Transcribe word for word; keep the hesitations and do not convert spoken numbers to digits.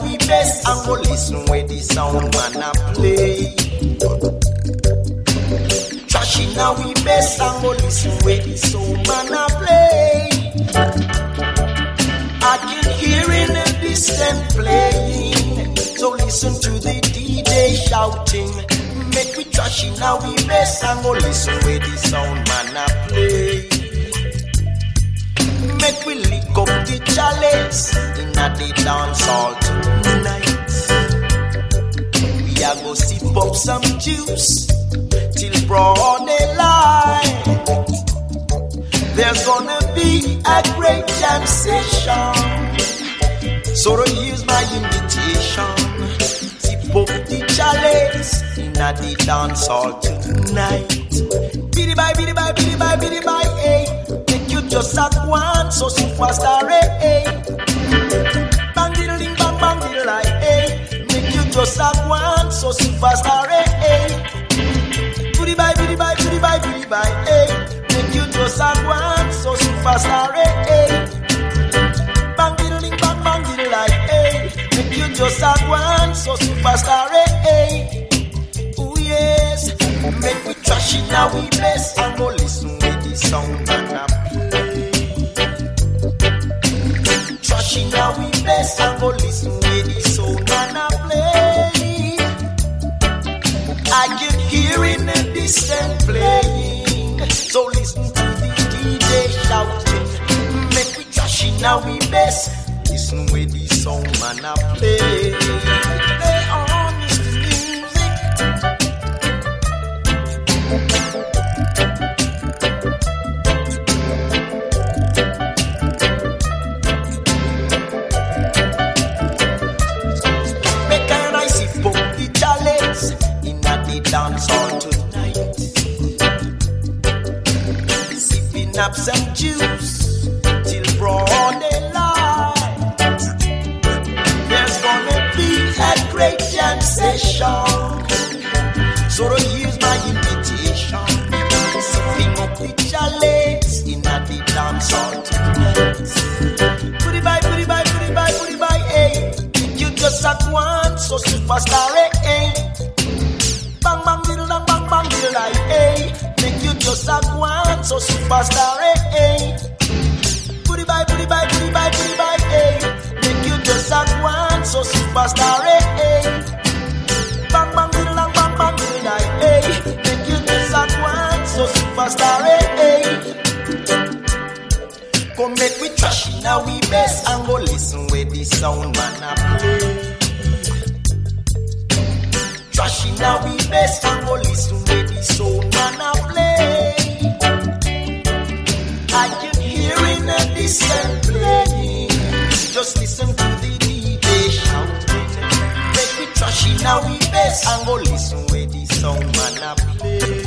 we best and go listen where the sound man a play. Trashy now we best and go listen where the sound man a play. I can hear in the distance playing, so listen to the D J shouting. Make we trashy now we best and go listen where the sound man a play. Make we lick up the chalice in a the dance hall tonight. We a go sip up some juice till broad daylight. There's gonna be a great jam session, so here's my invitation. Sip up the chalice in a the dance hall tonight. Biddy bye, biddy bye, biddy bye, biddy bye, hey. You just at one, so superstar, eh? Bang diddle ding, bang bang diddle like, eh? Make you just at one, so superstar, eh? Goodie bye, goodie bye, goodie bye, goodie bye, eh? Make you just at one, so superstar, eh? Bang diddle ding, bang bang diddle like, eh? Make you just at one, so superstar, eh? Oh yes, make we trash it now we best and go listen with the sound and a trashy now we best and go listen where the sound man a play. I can hear in the distance playing, so listen to the D J shouting. Make we trashy now we best, listen where the sound man a play. Play on this music. Dance all tonight, sipping up some juice till broad daylight. There's gonna be a great jam session, so here's my invitation. Sipping up the chalice in a the dance all tonight. Goodie bye, goodie bye, goodie bye, goodie bye, hey. You just at one, so superstar, hey. Bang bang diddle dang bang bang diddle like hey. Make you just a one, so superstar hey. Goodie bye, goodie bye, goodie bye, goodie bye hey. Make you just a one, so superstar hey. Bang bang diddle dang bang bang diddle like hey. Make you just a one, so superstar hey. Come make we trash it now we best and go listen where the sound man a play. Trashy now we best and go listen where the soul man a play. I can hear in the distance playing, just listen to the D J shouting. Make me trashy now we best and go listen where the sound man a play.